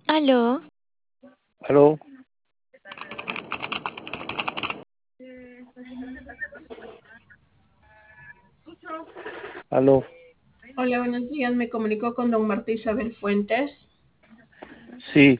Aló, Aló, aló, Hola, buenos días. Me comunico con don Marta Isabel Fuentes. sí.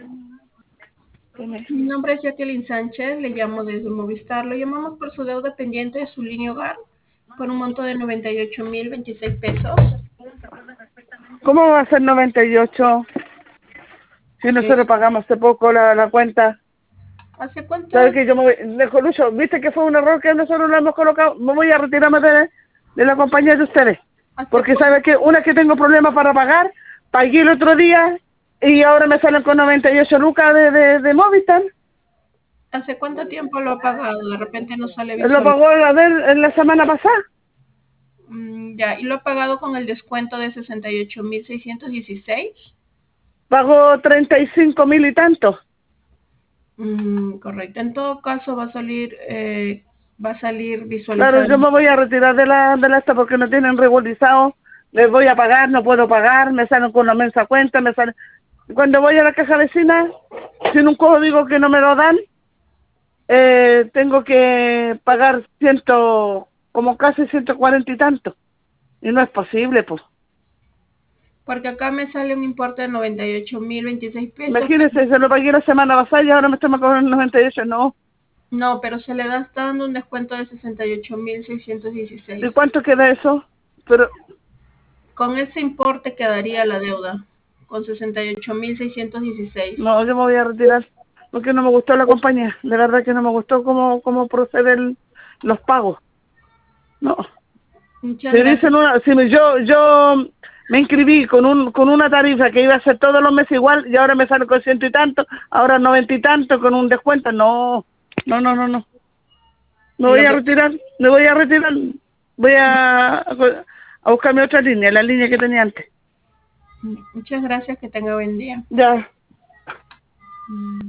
Mi nombre es Jacqueline Sánchez. Le llamo desde Movistar. Lo llamamos por su deuda pendiente de su línea hogar por un monto de 98.026 pesos. ¿Cómo va a ser 98 si nosotros Eh, pagamos hace poco la cuenta? ¿Hace cuánto? ¿Sabes que yo me voy, de Lucho, viste que fue un error que nosotros lo hemos colocado? Me voy a retirarme de la compañía de ustedes. ¿Hace, Porque cu- sabe que una que tengo problemas para pagar, pagué el otro día y ahora me salen con 98 lucas de Movistar. ¿Hace cuánto tiempo lo ha pagado? De repente no sale Lo visual. pagó a ver en la semana pasada. Ya, y lo ha pagado con el descuento de 68.616. Pagó 35.000 y tanto. Correcto. En todo caso va a salir Claro, visualizado. yo me voy a retirar de la esta porque no tienen regularizado. Les voy a pagar, no puedo pagar, me salen con una mensa cuenta, me salen... Cuando voy a la caja vecina, sin un código que no me lo dan, tengo que pagar como casi 140 y tanto. Y no es posible, pues. Porque acá me sale un importe de 98.026 pesos. Imagínense, se lo pagué la semana pasada y ahora me están cobrando 98, no. No, pero se le está dando un descuento de ¿Y 68.616. cuánto queda eso? Pero, Con ese importe quedaría la deuda, con 68.616. no, yo me voy a retirar porque no me gustó la compañía. De verdad que no me gustó cómo proceden los pagos. No. Muchas Si gracias. dicen yo me inscribí con una tarifa que iba a ser todos los meses igual y ahora me sale con ciento y tanto, ahora 90 y tanto con un descuento. No, no, no, no, no. Me voy Lo a que, retirar, me voy a retirar. Voy a buscarme otra línea, la línea que tenía antes. muchas gracias, que tenga buen día. Ya.